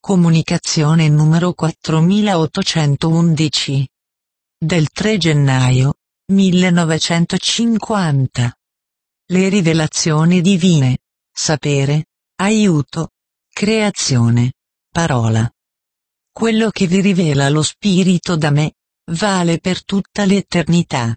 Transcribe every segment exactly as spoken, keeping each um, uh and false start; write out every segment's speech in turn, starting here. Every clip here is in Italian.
Comunicazione numero quattromilaottocentoundici. Del tre gennaio millenovecentocinquanta. Le rivelazioni divine. Sapere, aiuto, creazione, parola. Quello che vi rivela lo Spirito da me, vale per tutta l'eternità.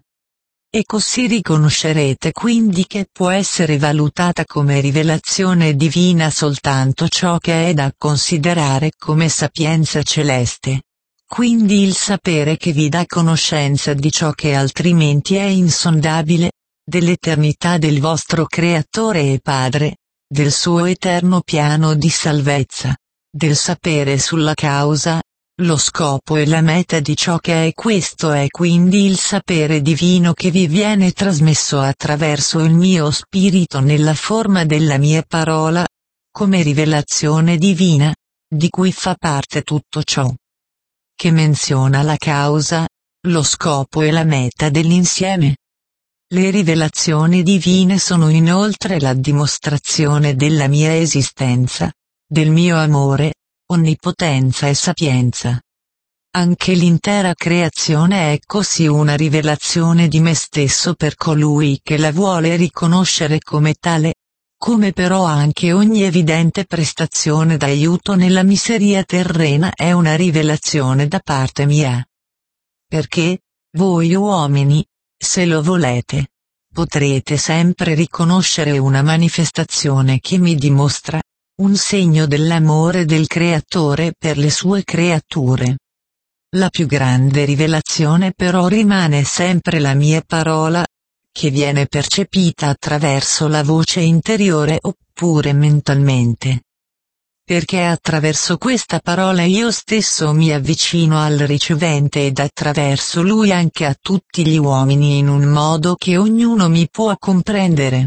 E così riconoscerete quindi che può essere valutata come rivelazione divina soltanto ciò che è da considerare come sapienza celeste. Quindi il sapere che vi dà conoscenza di ciò che altrimenti è insondabile, dell'eternità del vostro Creatore e Padre, del suo eterno piano di salvezza, del sapere sulla causa, lo scopo e la meta di ciò che è. Questo è quindi il sapere divino che vi viene trasmesso attraverso il mio spirito nella forma della mia parola, come rivelazione divina, di cui fa parte tutto ciò che menziona la causa, lo scopo e la meta dell'insieme. Le rivelazioni divine sono inoltre la dimostrazione della mia esistenza, del mio amore, onnipotenza e sapienza. Anche l'intera creazione è così una rivelazione di me stesso per colui che la vuole riconoscere come tale, come però anche ogni evidente prestazione d'aiuto nella miseria terrena è una rivelazione da parte mia. Perché, voi uomini, se lo volete, potrete sempre riconoscere una manifestazione che mi dimostra, un segno dell'amore del Creatore per le sue creature. La più grande rivelazione però rimane sempre la mia parola, che viene percepita attraverso la voce interiore oppure mentalmente. Perché attraverso questa parola io stesso mi avvicino al ricevente ed attraverso lui anche a tutti gli uomini in un modo che ognuno mi può comprendere.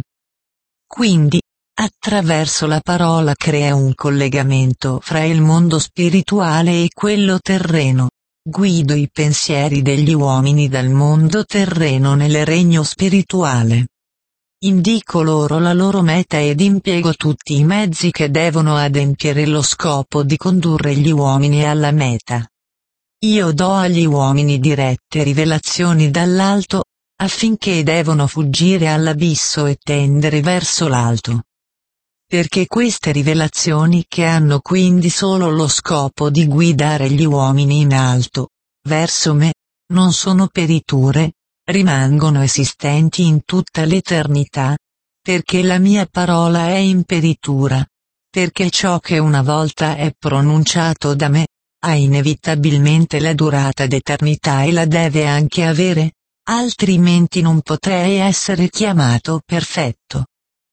Quindi, attraverso la parola crea un collegamento fra il mondo spirituale e quello terreno. Guido i pensieri degli uomini dal mondo terreno nel regno spirituale. Indico loro la loro meta ed impiego tutti i mezzi che devono adempiere lo scopo di condurre gli uomini alla meta. Io do agli uomini dirette rivelazioni dall'alto, affinché devono fuggire all'abisso e tendere verso l'alto. Perché queste rivelazioni che hanno quindi solo lo scopo di guidare gli uomini in alto, verso me, non sono periture, rimangono esistenti in tutta l'eternità, perché la mia parola è imperitura, perché ciò che una volta è pronunciato da me, ha inevitabilmente la durata d'eternità e la deve anche avere, altrimenti non potrei essere chiamato perfetto.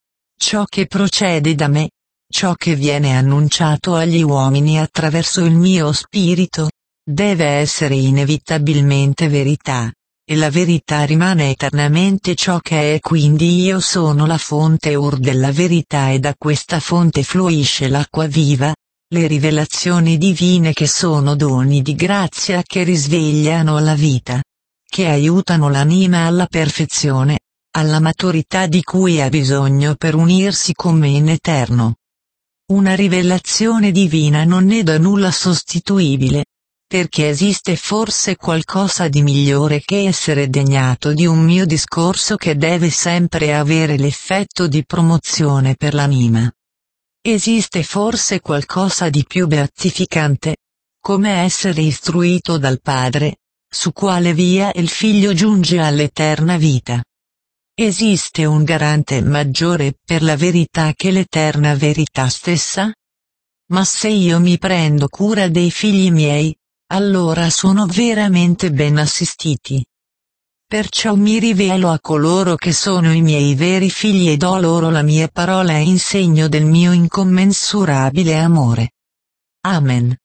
Ciò che procede da me, ciò che viene annunciato agli uomini attraverso il mio spirito, deve essere inevitabilmente verità, e la verità rimane eternamente ciò che è. Quindi io sono la fonte ur della verità e da questa fonte fluisce l'acqua viva, le rivelazioni divine che sono doni di grazia che risvegliano la vita, che aiutano l'anima alla perfezione, alla maturità di cui ha bisogno per unirsi con me in eterno. Una rivelazione divina non è da nulla sostituibile, perché esiste forse qualcosa di migliore che essere degnato di un mio discorso che deve sempre avere l'effetto di promozione per l'anima. Esiste forse qualcosa di più beatificante, come essere istruito dal Padre, su quale via il Figlio giunge all'eterna vita. Esiste un garante maggiore per la verità che l'eterna verità stessa? Ma se io mi prendo cura dei figli miei, allora sono veramente ben assistiti. Perciò mi rivelo a coloro che sono i miei veri figli e do loro la mia parola in segno del mio incommensurabile amore. Amen.